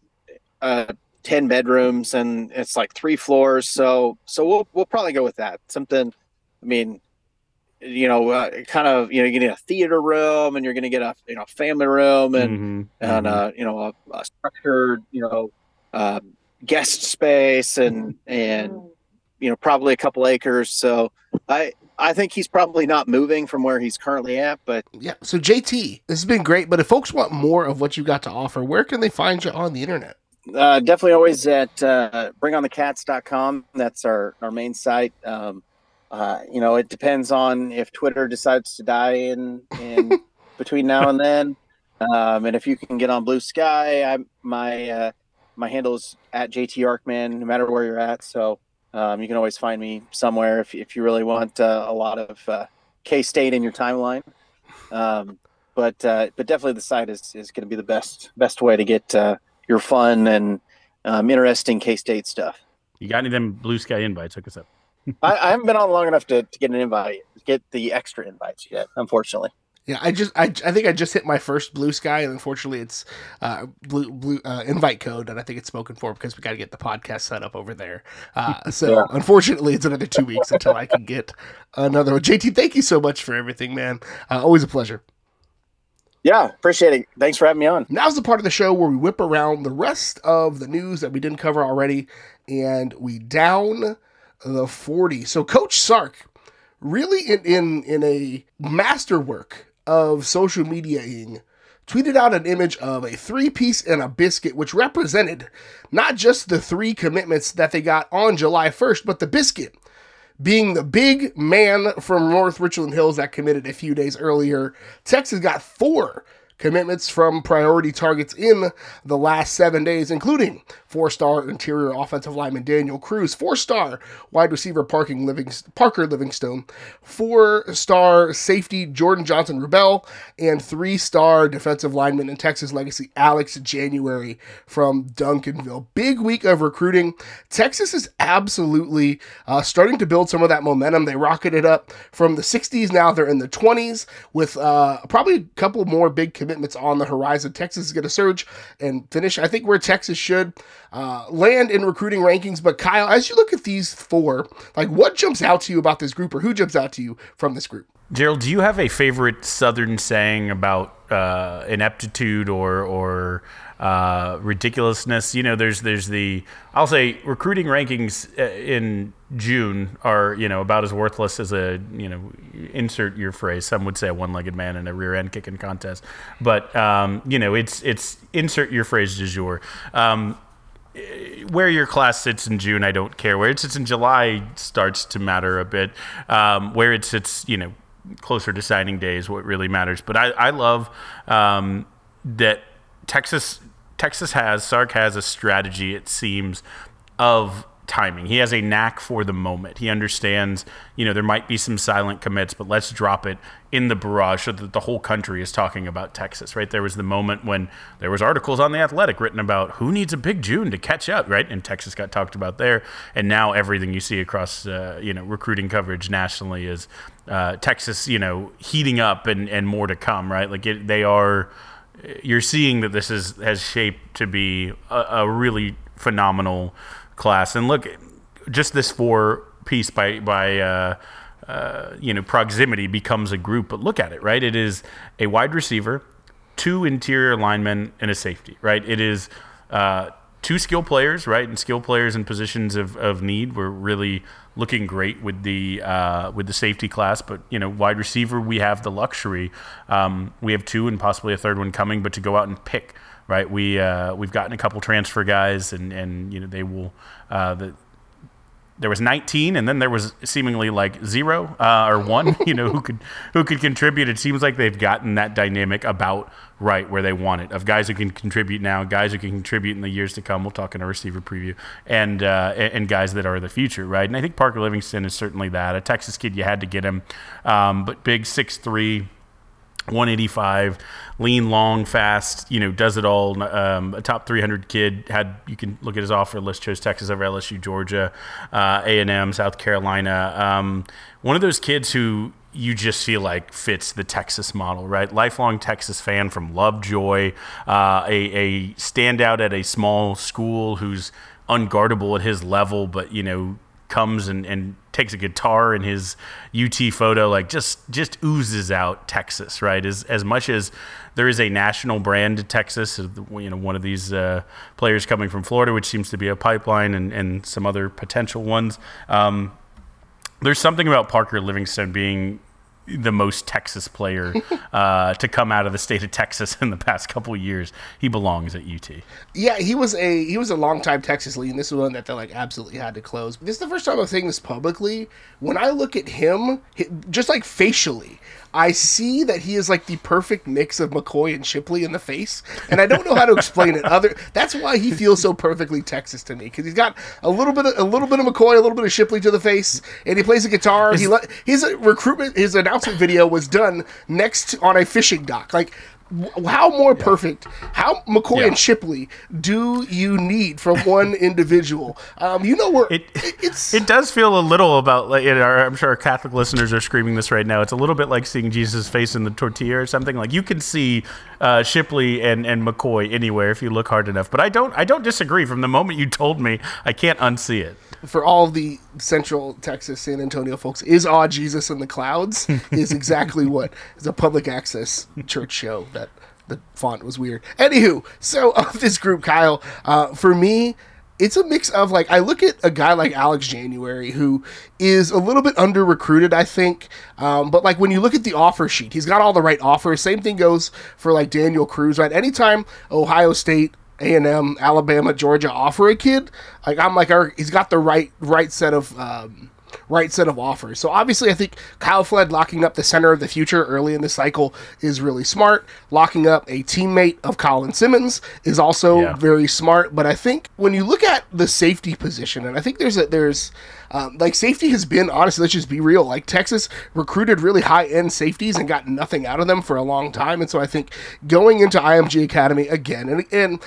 10 bedrooms, and it's like 3 floors. So we'll probably go with that. Something. I mean, you're going to get a theater room, and you're going to get a family room, and a structured guest space, and probably a couple acres. So I think he's probably not moving from where he's currently at. But yeah. So JT, this has been great. But if folks want more of what you got to offer, where can they find you on the internet? Definitely always at bringonthecats.com. That's our main site. It depends on if Twitter decides to die in between now and then. And if you can get on Blue Sky, my handle is at JT Arkman, no matter where you're at. So you can always find me somewhere if you really want a lot of K-State in your timeline. But definitely the site is going to be the best way to get your fun and interesting K-State stuff. You got any of them Blue Sky invites? Hook us up. I haven't been on long enough to get an invite, get the extra invites yet, unfortunately. Yeah, I think I just hit my first Blue Sky, and unfortunately it's blue invite code, and I think it's spoken for because we got to get the podcast set up over there. Unfortunately, it's another 2 weeks until I can get another one. JT, thank you so much for everything, man. Always a pleasure. Yeah, appreciate it. Thanks for having me on. Now's the part of the show where we whip around the rest of the news that we didn't cover already, and we down the 40. So Coach Sark, really in a masterwork of social mediaing, tweeted out an image of a 3-piece and a biscuit, which represented not just the 3 commitments that they got on July 1st, but the biscuit being the big man from North Richland Hills that committed a few days earlier. Texas got 4 commitments from priority targets in the last 7 days, including 4-star interior offensive lineman Daniel Cruz, 4-star wide receiver Parker Livingstone, 4-star safety Jordan Johnson-Rubel, and 3-star defensive lineman and Texas legacy Alex January from Duncanville. Big week of recruiting. Texas is absolutely starting to build some of that momentum. They rocketed up from the 60s. Now they're in the 20s with probably a couple more big commitments on the horizon. Texas is going to surge and finish, I think, where Texas should land in recruiting rankings. But Kyle, as you look at these 4, like, what jumps out to you about this group, or who jumps out to you from this group? Gerald, do you have a favorite Southern saying about ineptitude or ridiculousness? There's the, I'll say, recruiting rankings in June are, about as worthless as insert your phrase. Some would say a one-legged man in a rear end kicking contest, but it's insert your phrase du jour. Where your class sits in June, I don't care. Where it sits in July starts to matter a bit. Where it sits, closer to signing days, what really matters. But I love that Sark has a strategy, it seems, of timing. He has a knack for the moment. He understands, there might be some silent commits, but let's drop it in the barrage so that the whole country is talking about Texas, right? There was the moment when there was articles on The Athletic written about who needs a big June to catch up, right? And Texas got talked about there. And now everything you see across, recruiting coverage nationally is Texas, heating up and more to come, right? Like you're seeing that this has shaped to be a really phenomenal class. And look, just this 4-piece by proximity becomes a group, but look at it, right? It is a wide receiver, 2 interior linemen, and a safety, right? It is two skill players, right? And skill players in positions of need. We're really looking great with the safety class, but wide receiver, we have the luxury. We have two and possibly a third one coming, but to go out and pick, right? We've gotten a couple transfer guys, and they will. There was 19, and then there was seemingly like 0 or 1, who could contribute. It seems like they've gotten that dynamic about right where they want it, of guys who can contribute now, guys who can contribute in the years to come. We'll talk in a receiver preview, and guys that are the future, right? And I think Parker Livingston is certainly that. A Texas kid, you had to get him, but big 6'3", 185, lean, long, fast, does it all. A top 300 kid. You can look at his offer list, chose Texas over LSU, Georgia, A&M, South Carolina. One of those kids who you just feel like fits the Texas model, right? Lifelong Texas fan from Lovejoy, a standout at a small school who's unguardable at his level, but comes and takes a guitar in his UT photo, like just oozes out Texas, right? As much as there is a national brand to Texas, one of these players coming from Florida, which seems to be a pipeline, and some other potential ones. There's something about Parker Livingston being the most Texas player to come out of the state of Texas in the past couple of years. He belongs at UT. Yeah, he was a longtime Texas lead, and this is one that they absolutely had to close. This is the first time I'm saying this publicly. When I look at him, just like facially, I see that he is like the perfect mix of McCoy and Shipley in the face, and I don't know how to explain it. That's why he feels so perfectly Texas to me, because he's got a little bit of McCoy, a little bit of Shipley to the face, and he plays a guitar. His announcement video was done on a fishing dock. Like, how more perfect, how McCoy and Shipley do you need from one individual? It does feel a little about, like, I'm sure our Catholic listeners are screaming this right now. It's a little bit like seeing Jesus' face in the tortilla or something. Like, you can see Shipley and McCoy anywhere if you look hard enough. But I don't disagree. From the moment you told me, I can't unsee it. For all of the Central Texas, San Antonio folks, is Aw Jesus in the Clouds is exactly what is a public access church show. That the font was weird. Anywho, so of this group, Kyle, for me, it's a mix of, like, I look at a guy like Alex January, who is a little bit under-recruited, I think. But, like, when you look at the offer sheet, he's got all the right offers. Same thing goes for, like, Daniel Cruz, right? Anytime Ohio State, A&M, Alabama, Georgia offer a kid, like, I'm like, he's got the right set of offers. So obviously I think Kyle Flood locking up the center of the future early in the cycle is really smart. Locking up a teammate of Colin Simmons is also very smart. But I think when you look at the safety position, and I think there's like, safety has been, honestly, let's just be real, like, Texas recruited really high-end safeties and got nothing out of them for a long time. And so I think going into IMG Academy again, and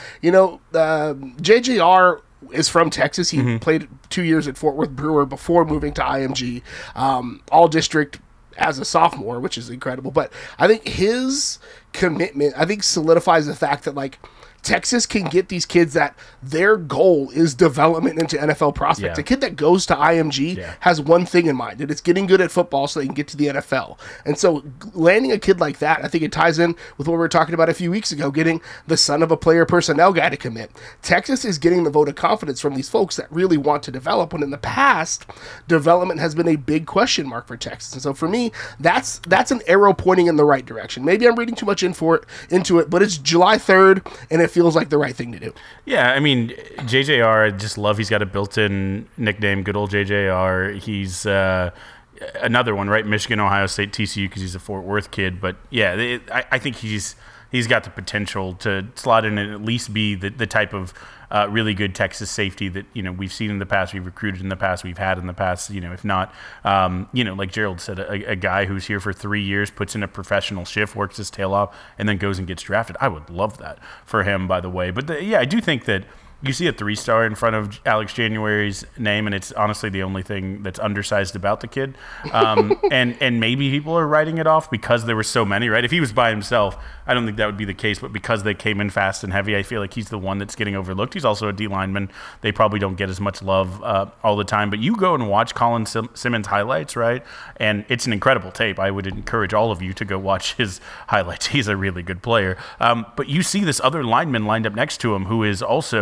JJR is from Texas. He played 2 years at Fort Worth Brewer before moving to IMG, all district as a sophomore, which is incredible. But I think his commitment, solidifies the fact that, like, Texas can get these kids that their goal is development into NFL prospects. A kid that goes to IMG has one thing in mind, and it's getting good at football so they can get to the NFL. And so landing a kid like that, I think it ties in with what we were talking about a few weeks ago, getting the son of a player personnel guy to commit. Texas is getting the vote of confidence from these folks that really want to develop, when in the past, development has been a big question mark for Texas. And so for me, that's an arrow pointing in the right direction. Maybe I'm reading too much into it, but it's July 3rd, and it feels like the right thing to do. Yeah, I mean, JJR, I just love he's got a built-in nickname, good old JJR. He's another one, right? Michigan, Ohio State, TCU, because he's a Fort Worth kid. But yeah, I think he's got the potential to slot in and at least be the type of really good Texas safety that, we've seen in the past, we've recruited in the past, we've had in the past, if not, like Gerald said, a guy who's here for 3 years, puts in a professional shift, works his tail off, and then goes and gets drafted. I would love that for him, by the way. But I do think that you see a 3-star in front of Alex January's name, and it's honestly the only thing that's undersized about the kid. And maybe people are writing it off because there were so many, right? If he was by himself, I don't think that would be the case, but because they came in fast and heavy, I feel like he's the one that's getting overlooked. He's also a D lineman. They probably don't get as much love all the time, but you go and watch Colin Simmons highlights, right? And it's an incredible tape. I would encourage all of you to go watch his highlights. He's a really good player. But you see this other lineman lined up next to him who is also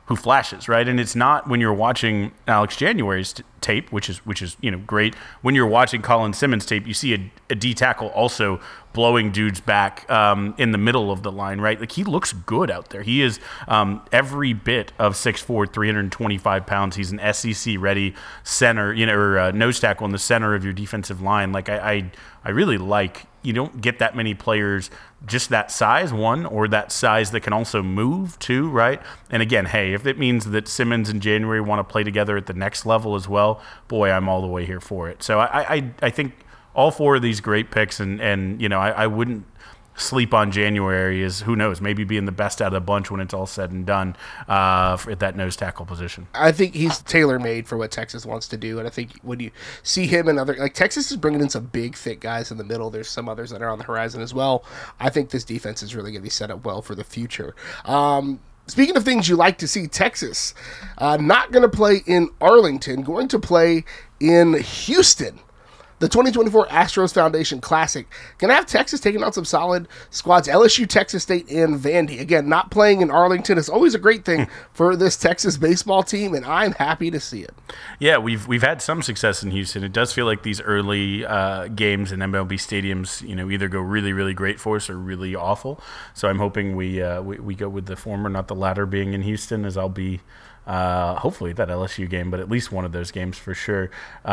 who flashes, right? And it's not when you're watching Alex January's tape, which is great. When you're watching Colin Simmons' tape, you see a D tackle also blowing dudes back in the middle of the line, right? Like, he looks good out there. He is every bit of 6'4", 325 pounds. He's an SEC-ready center, or nose tackle in the center of your defensive line. Like, I really like. You don't get that many players just that size, one, or that size that can also move, two, right? And again, hey, if it means that Simmons and January want to play together at the next level as well, boy, I'm all the way here for it. So I think all four of these great picks, and I wouldn't sleep on January as, who knows, maybe being the best out of the bunch when it's all said and done at that nose tackle position. I think he's tailor-made for what Texas wants to do, and I think when you see him and other, like, Texas is bringing in some big, thick guys in the middle. There's some others that are on the horizon as well. I think this defense is really going to be set up well for the future. Speaking of things you like to see, Texas not going to play in Arlington, going to play in Houston. The 2024 Astros Foundation Classic. Gonna have Texas taking out some solid squads. LSU, Texas State, and Vandy. Again, not playing in Arlington is always a great thing for this Texas baseball team, and I'm happy to see it. Yeah, we've had some success in Houston. It does feel like these early games in MLB stadiums, either go really, really great for us or really awful. So I'm hoping we go with the former, not the latter, being in Houston, as I'll be hopefully that LSU game, but at least one of those games for sure,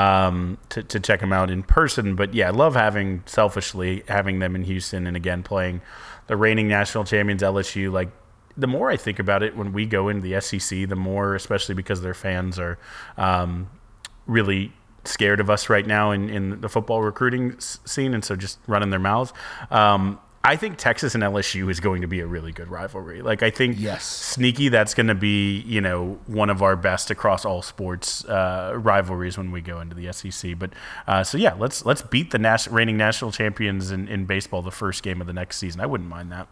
to check them out in person. But yeah, I love selfishly having them in Houston, and again, playing the reigning national champions LSU. Like, the more I think about it when we go into the SEC, the more, especially because their fans are really scared of us right now in the football recruiting scene, and so just running their mouths. I think Texas and LSU is going to be a really good rivalry. Like, I think sneaky, that's going to be, one of our best across all sports rivalries when we go into the SEC. But so yeah, let's beat the reigning national champions in baseball the first game of the next season. I wouldn't mind that.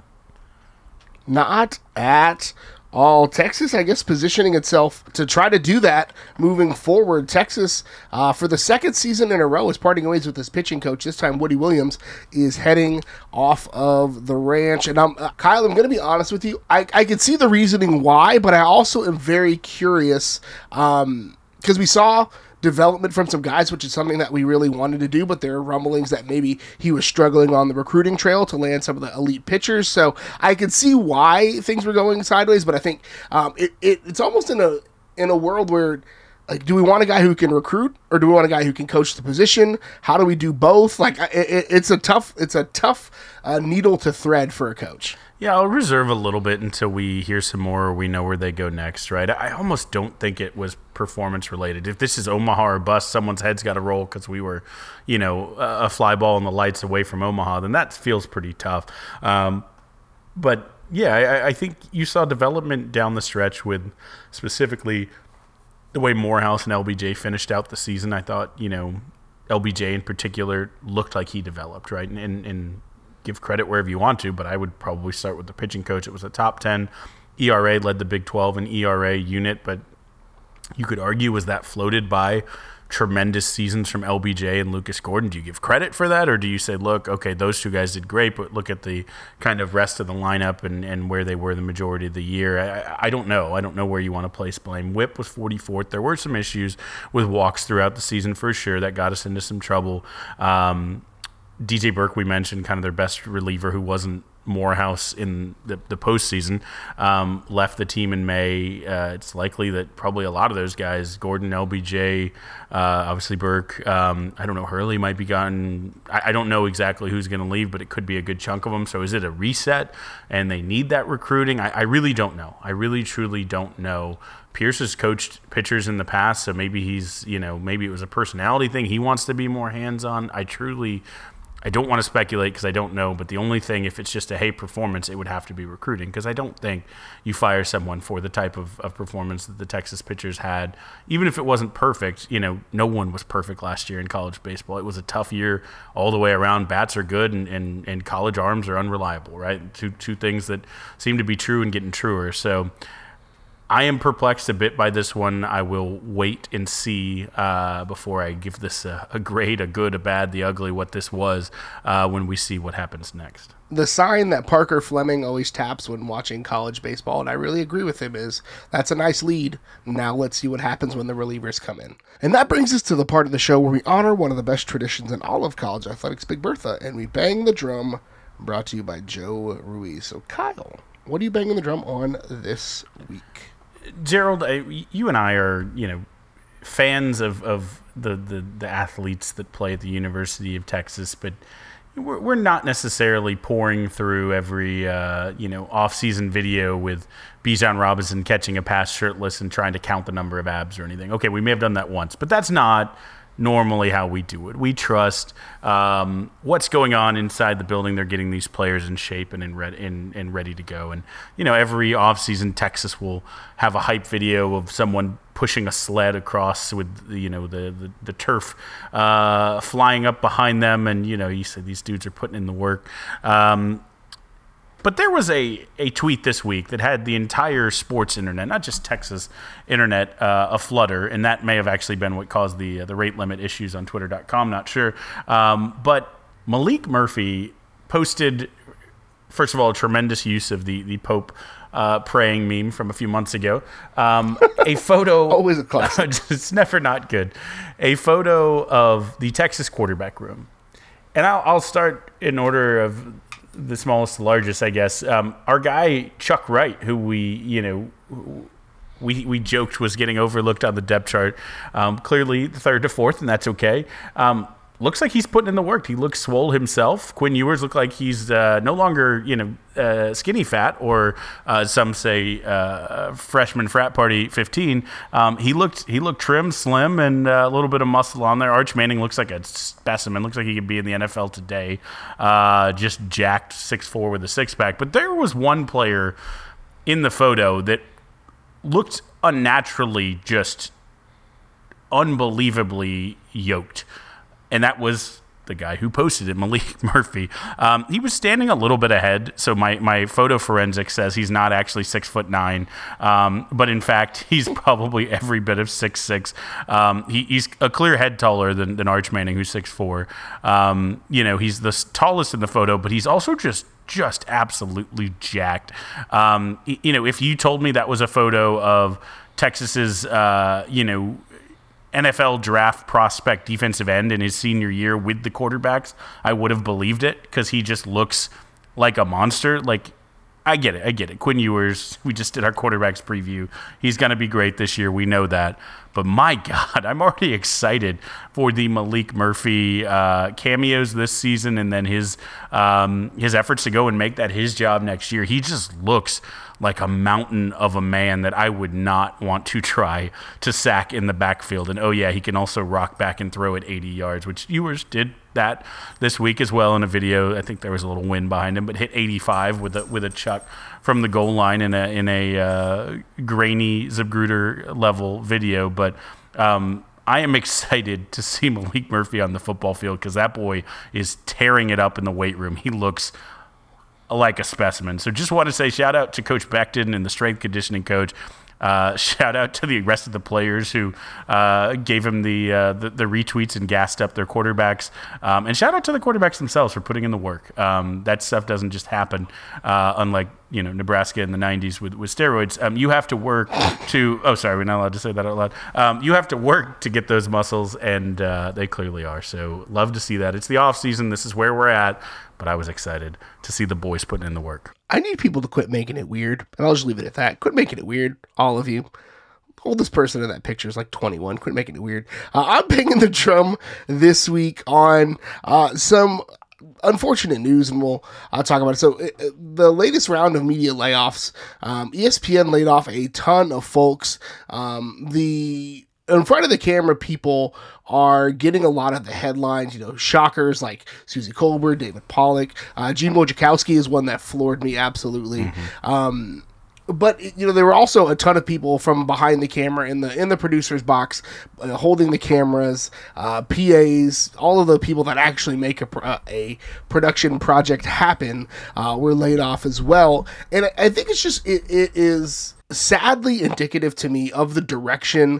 Not at all. Texas, I guess, positioning itself to try to do that moving forward. Texas, for the second season in a row, is parting ways with his pitching coach. This time, Woody Williams is heading off of the ranch. And Kyle, I'm going to be honest with you. I can see the reasoning why, but I also am very curious because we saw development from some guys, which is something that we really wanted to do, but there are rumblings that maybe he was struggling on the recruiting trail to land some of the elite pitchers. So I could see why things were going sideways, but I think it's almost in a world where, like, do we want a guy who can recruit, or do we want a guy who can coach the position? How do we do both? Like, it's a tough needle to thread for a coach. Yeah, I'll reserve a little bit until we hear some more or we know where they go next, right? I almost don't think it was performance related. If this is Omaha or bust, someone's head's got to roll because we were, a fly ball in the lights away from Omaha, then that feels pretty tough. But yeah, I think you saw development down the stretch with specifically the way Morehouse and LBJ finished out the season. I thought, LBJ in particular looked like he developed, right? And give credit wherever you want to, but I would probably start with the pitching coach. It was a top 10 ERA, led the Big 12 in ERA unit, but you could argue, was that floated by tremendous seasons from LBJ and Lucas Gordon? Do you give credit for that, or do you say, look, okay, those two guys did great, but look at the kind of rest of the lineup and where they were the majority of the year? I don't know. I don't know where you want to place blame. Whip was 44th. There were some issues with walks throughout the season for sure that got us into some trouble. DJ Burke, we mentioned, kind of their best reliever who wasn't Morehouse in the postseason, left the team in May. It's likely that probably a lot of those guys, Gordon, LBJ, obviously Burke, I don't know, Hurley might be gone. I don't know exactly who's going to leave, but it could be a good chunk of them. So is it a reset and they need that recruiting? I really don't know. I really, truly don't know. Pierce has coached pitchers in the past, so maybe maybe it was a personality thing. He wants to be more hands-on. I don't want to speculate because I don't know, but the only thing, if it's just a performance, it would have to be recruiting, because I don't think you fire someone for the type of performance that the Texas pitchers had. Even if it wasn't perfect, no one was perfect last year in college baseball. It was a tough year all the way around. Bats are good and college arms are unreliable, right? Two things that seem to be true and getting truer. So I am perplexed a bit by this one. I will wait and see before I give this a grade, a good, a bad, the ugly, what this was, when we see what happens next. The sign that Parker Fleming always taps when watching college baseball, and I really agree with him, is that's a nice lead. Now let's see what happens when the relievers come in. And that brings us to the part of the show where we honor one of the best traditions in all of college athletics, Big Bertha, and we bang the drum, brought to you by Joe Ruiz. So Kyle, what are you banging the drum on this week? Gerald, you and I are, fans of the athletes that play at the University of Texas, but we're not necessarily pouring through every off-season video with Bijan Robinson catching a pass shirtless and trying to count the number of abs or anything. Okay, we may have done that once, but that's not normally how we do it. We trust what's going on inside the building. They're getting these players in shape and ready to go. And every offseason, Texas will have a hype video of someone pushing a sled across with the turf flying up behind them, and you said these dudes are putting in the work. But there was a tweet this week that had the entire sports internet, not just Texas internet, aflutter, and that may have actually been what caused the rate limit issues on Twitter.com, not sure. But Malik Murphy posted, first of all, a tremendous use of the Pope praying meme from a few months ago. A photo. Always a classic. It's never not good. A photo of the Texas quarterback room. And I'll start in order of the smallest to largest, I guess. Our guy Chuck Wright, who we joked was getting overlooked on the depth chart, clearly third to fourth, and that's okay. Looks like he's putting in the work. He looks swole himself. Quinn Ewers looked like he's no longer skinny fat, or some say freshman frat party 15. He looked trim, slim, and a little bit of muscle on there. Arch Manning looks like a specimen. Looks like he could be in the NFL today. Just jacked, 6'4" with a six-pack. But there was one player in the photo that looked unnaturally, just unbelievably yoked. And that was the guy who posted it, Malik Murphy. He was standing a little bit ahead, so my photo forensic says he's not actually 6'9", but in fact he's probably every bit of 6'6". He's a clear head taller than Arch Manning, who's 6'4". He's the tallest in the photo, but he's also just absolutely jacked. If you told me that was a photo of Texas's NFL draft prospect defensive end in his senior year with the quarterbacks, I would have believed it, because he just looks like a monster. Like, I get it. Quinn Ewers, we just did our quarterbacks preview. He's going to be great this year. We know that. But my God, I'm already excited for the Malik Murphy cameos this season, and then his efforts to go and make that his job next year. He just looks like a mountain of a man that I would not want to try to sack in the backfield. And, oh, yeah, he can also rock back and throw at 80 yards, which Ewers did that this week as well in a video. I think there was a little wind behind him, but hit 85 with a chuck from the goal line in a grainy Zapruder level video. But I am excited to see Malik Murphy on the football field, because that boy is tearing it up in the weight room. He looks like a specimen. So just want to say shout out to Coach Becton and the strength conditioning coach. Shout out to the rest of the players who gave him the retweets and gassed up their quarterbacks. And shout out to the quarterbacks themselves for putting in the work. That stuff doesn't just happen, unlike Nebraska in the 90s with steroids. You have to work to – oh, sorry, we're not allowed to say that out loud. You have to work to get those muscles, and they clearly are. So love to see that. It's the offseason. This is where we're at. But I was excited to see the boys putting in the work. I need people to quit making it weird, and I'll just leave it at that. Quit making it weird, all of you. Oldest person in that picture is like 21. Quit making it weird. I'm banging the drum this week on some unfortunate news, and we'll talk about it. So the latest round of media layoffs, ESPN laid off a ton of folks. In front of the camera, people are getting a lot of the headlines, shockers like Susie Colbert, David Pollack. Gene Wojciechowski is one that floored me absolutely. Mm-hmm. But there were also a ton of people from behind the camera in the producer's box, holding the cameras, PAs, all of the people that actually make a production project happen were laid off as well. And I think it's just it is sadly indicative to me of the direction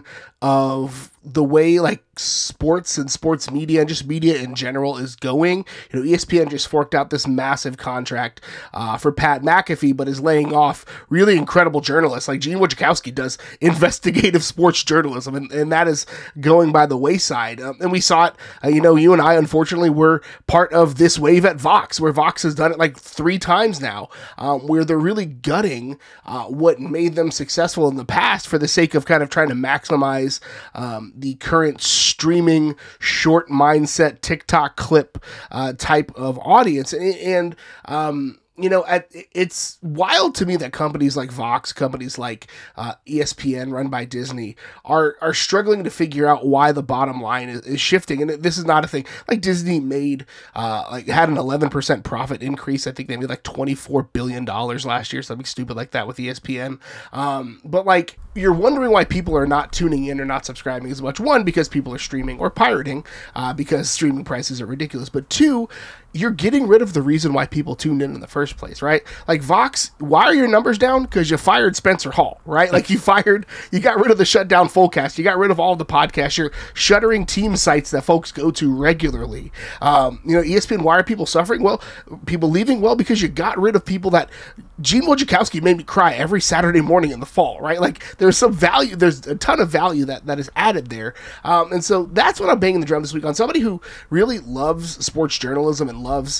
of the way like sports and sports media and just media in general is going. You know, ESPN just forked out this massive contract for Pat McAfee, but is laying off really incredible journalists. Like Gene Wojciechowski does investigative sports journalism, and that is going by the wayside. And we saw it, you know, you and I unfortunately were part of this wave at Vox, where Vox has done it like 3 times now, where they're really gutting what made them successful in the past for the sake of kind of trying to maximize the current streaming short mindset TikTok clip type of audience. And you know, it's wild to me that companies like Vox, companies like ESPN run by Disney are struggling to figure out why the bottom line is shifting. And this is not a thing. Like Disney made, had an 11% profit increase. I think they made like $24 billion last year, something stupid like that with ESPN. But like, you're wondering why people are not tuning in or not subscribing as much. 1, because people are streaming or pirating because streaming prices are ridiculous. But 2, you're getting rid of the reason why people tuned in the first place, right? Like Vox, why are your numbers down? Because you fired Spencer Hall, right? Like you got rid of the shutdown Fullcast. You got rid of all the podcasts. You're shuttering team sites that folks go to regularly. You know, ESPN, why are people suffering? Well, people leaving? Well, because you got rid of people that Gene Wojciechowski made me cry every Saturday morning in the fall, right? Like there's some value, there's a ton of value that is added there. And so that's what I'm banging the drum this week on. Somebody who really loves sports journalism and loves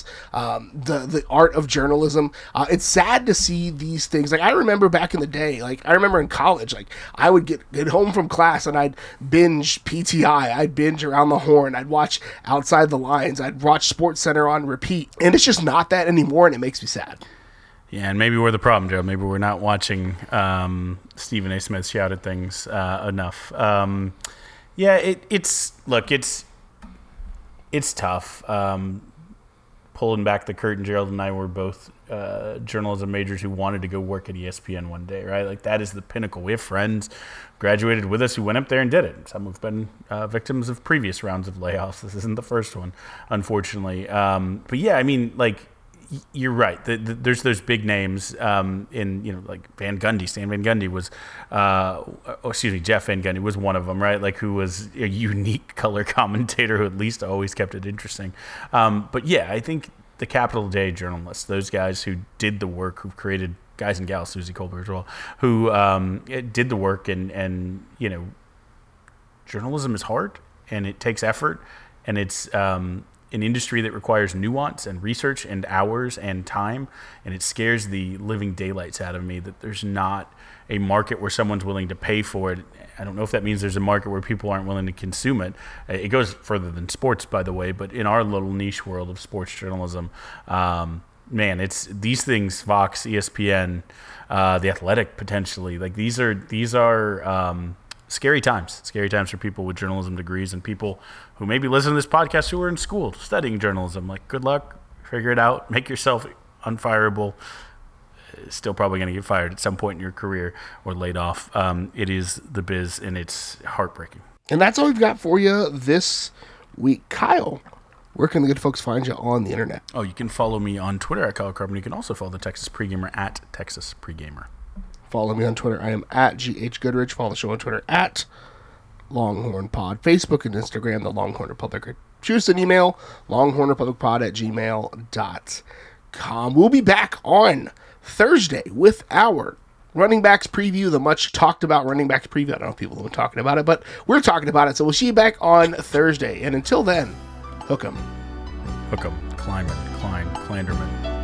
the art of journalism. It's sad to see these things. Like I remember back in the day, like I remember in college, like I would get home from class and I'd binge PTI, I'd binge Around the Horn, I'd watch Outside the Lines, I'd watch SportsCenter on repeat. And it's just not that anymore, and it makes me sad. Yeah, and maybe we're the problem, Joe. Maybe we're not watching Stephen A. Smith shout at things enough. Yeah, it's tough. Pulling back the curtain, Gerald and I were both journalism majors who wanted to go work at ESPN one day, right? Like that is the pinnacle. We have friends graduated with us who went up there and did it. Some have been victims of previous rounds of layoffs. This isn't the first one, unfortunately. But yeah, I mean, like, you're right. There's those big names in, you know, like Van Gundy. Stan Van Gundy was, Jeff Van Gundy was one of them, right? Like who was a unique color commentator who at least always kept it interesting. But yeah, I think the capital J journalists, those guys who did the work, who created guys and gals, Susie Colbert as well, who did the work and you know, journalism is hard and it takes effort and it's an industry that requires nuance and research and hours and time, and it scares the living daylights out of me that there's not a market where someone's willing to pay for it. I don't know if that means there's a market where people aren't willing to consume it. It goes further than sports, by the way, but in our little niche world of sports journalism, man, it's these things, Fox, ESPN, The Athletic, potentially, like these are scary times for people with journalism degrees and people who maybe listen to this podcast who are in school studying journalism. Like, good luck, figure it out, make yourself unfireable. Still probably going to get fired at some point in your career or laid off. It is the biz, and it's heartbreaking. And that's all we've got for you this week. Kyle, where can the good folks find you on the internet? Oh, you can follow me on Twitter at Kyle Carbon. You can also follow the Texas Pregamer at Texas Pregamer. Follow me on Twitter. I am at GH Goodrich. Follow the show on Twitter at Longhorn Pod. Facebook and Instagram, the Longhorn Republic. Shoot us an email, longhornrepublicpod@gmail.com. We'll be back on Thursday with our running backs preview, the much talked about running backs preview. I don't know if people have been talking about it, but we're talking about it. So we'll see you back on Thursday. And until then, hook 'em. Hook 'em. Kleiman, Klein, Klanderman.